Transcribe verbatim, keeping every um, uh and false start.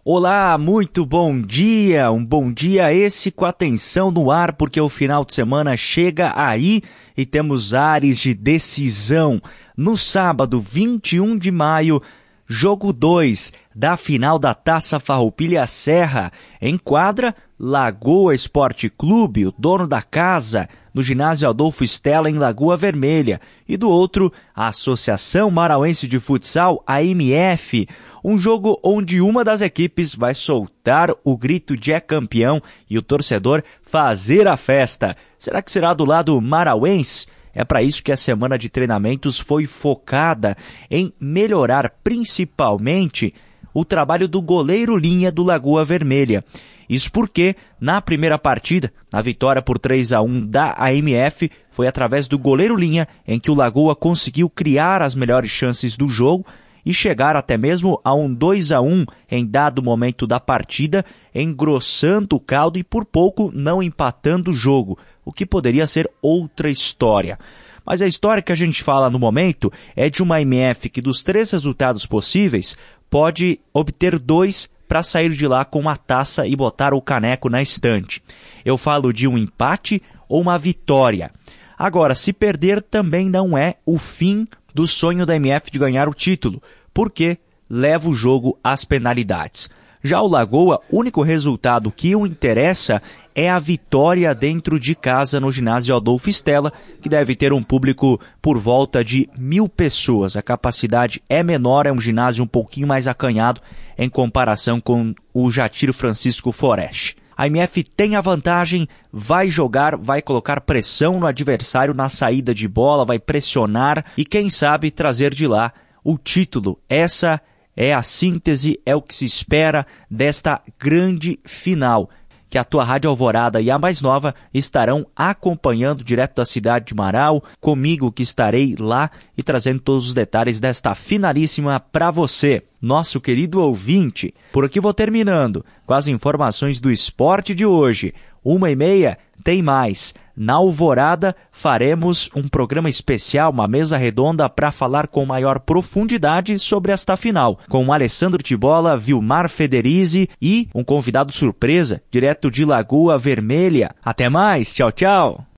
Olá, muito bom dia, um bom dia esse com atenção no ar, porque o final de semana chega aí e temos ares de decisão. No sábado, vinte e um de maio, jogo dois da final da Taça Farroupilha Serra. Em quadra, Lagoa Esporte Clube, o dono da casa, no ginásio Adolfo Stella, em Lagoa Vermelha. E do outro, a Associação Marauense de Futsal, a M F. Um jogo onde uma das equipes vai soltar o grito de é campeão e o torcedor fazer a festa. Será que será do lado marauense? É para isso que a semana de treinamentos foi focada em melhorar principalmente o trabalho do goleiro linha do Lagoa Vermelha. Isso porque, na primeira partida, na vitória por três a um da A M F, foi através do goleiro linha em que o Lagoa conseguiu criar as melhores chances do jogo e chegar até mesmo a um dois a um em dado momento da partida, engrossando o caldo e por pouco não empatando o jogo, o que poderia ser outra história. Mas a história que a gente fala no momento é de uma M F que dos três resultados possíveis pode obter dois para sair de lá com uma taça e botar o caneco na estante. Eu falo de um empate ou uma vitória. Agora, se perder também não é o fim do sonho da M F de ganhar o título, porque leva o jogo às penalidades. Já o Lagoa, o único resultado que o interessa é a vitória dentro de casa no ginásio Adolfo Stella, que deve ter um público por volta de mil pessoas. A capacidade é menor, é um ginásio um pouquinho mais acanhado em comparação com o Jatiro Francisco Forest. A M F tem a vantagem, vai jogar, vai colocar pressão no adversário na saída de bola, vai pressionar e quem sabe trazer de lá o título. Essa é a síntese, é o que se espera desta grande final, que a tua Rádio Alvorada e a Mais Nova estarão acompanhando direto da cidade de Marau, comigo que estarei lá e trazendo todos os detalhes desta finalíssima para você, nosso querido ouvinte. Por aqui vou terminando com as informações do esporte de hoje. Uma e meia tem mais. Na Alvorada faremos um programa especial, uma mesa redonda para falar com maior profundidade sobre esta final, com Alessandro Tibola, Vilmar Federizi e um convidado surpresa, direto de Lagoa Vermelha. Até mais, tchau, tchau!